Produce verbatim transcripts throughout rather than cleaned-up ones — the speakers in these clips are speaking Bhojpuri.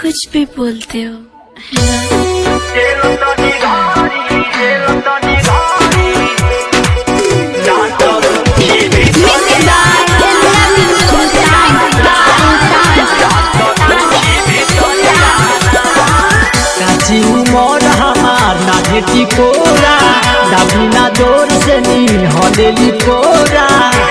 कुछ भी बोलते हो है कोरा दाबिना जोर से नी हलेली कोरा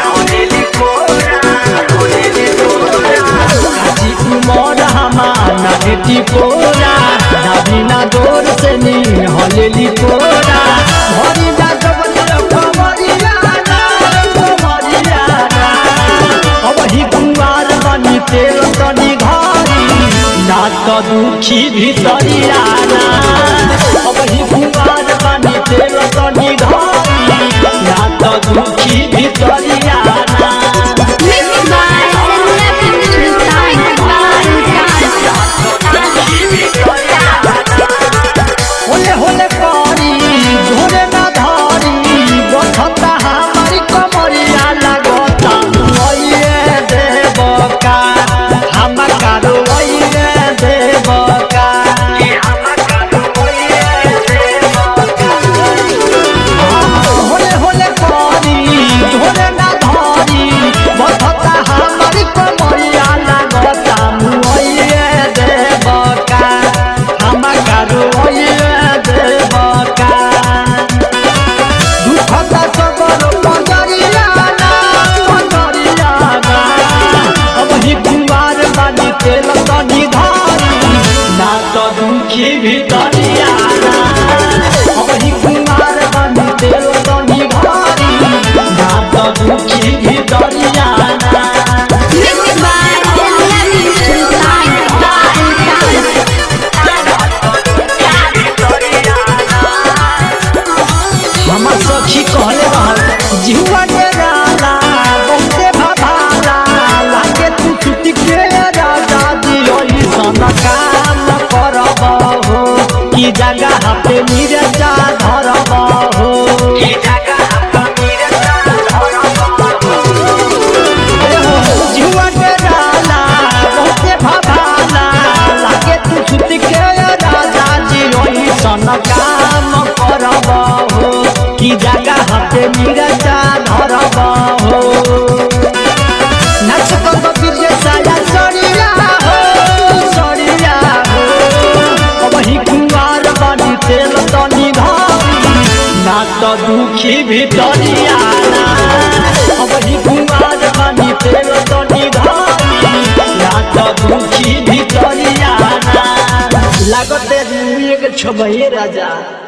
काजी उमर हमार ना बेटी कोरा दाबिना जोर से नी हलेली कोरा भरी जा जबल कमरिया ना कमरिया ना अब ही कुंवार बनी तेल तनी घरी ना तो दुखी भीतरिया ना अब ही कुंवार बनी तेल तनी घरी ना तो दुखी भीतरिया ना होले होले पानी झोरे ना धारी बठता हमारी कमरिया लगता ओए देवका हम कारो ओए देवका होले होले पानी झोरे ना धारी बठता हमारी कमरिया लगता ओए देवका हम कारो ओए तेल तनी घरी ना तो दुखी भीतरिया ना अब ही कुंवार बनी तेल तनी घरी ना तो दुखी भीतरिया ना हमर सखी कहले रहल जीवा डेराला बहुते भाभाला लागे तू छुट्टी के राजा दियोई सन काम करब हो की जगह पे मिर्चा धरब हो की जगह पे मिर्चा धरब हो जीवा डेराला बहुते भाभाला लागे तू छुट्टी के राजा दियोई सन काम करब हो की जगह पे मिर्चा धरब हो नाच तो बिरजे साया सड़िया हो सड़िया हो अब ही कुंवार बनी तेल तनी घरी ना तो दुखी भीतरिया ना अब ही कुंवार बनी तेल तनी घरी ना तो दुखी भीतरिया ना लागते एक छबे राजा।